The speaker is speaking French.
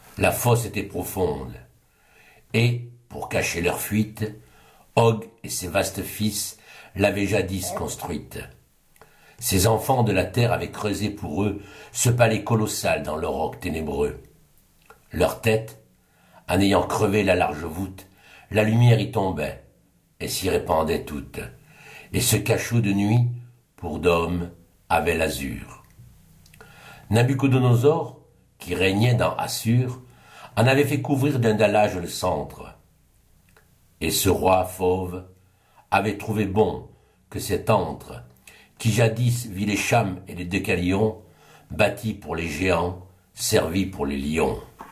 La fosse était profonde, et, pour cacher leur fuite, Og et ses vastes fils l'avaient jadis construite. Ces enfants de la terre avaient creusé pour eux ce palais colossal dans le roc ténébreux. Leur tête, en ayant crevé la large voûte, la lumière y tombait, et s'y répandait toute, et ce cachot de nuit, pour dôme, avait l'azur. Nabuchodonosor, qui régnait dans Assur, en avait fait couvrir d'un dallage le centre. Et ce roi fauve avait trouvé bon que cet antre, qui jadis vit les Cham et les Décalions, bâti pour les géants, servi pour les lions.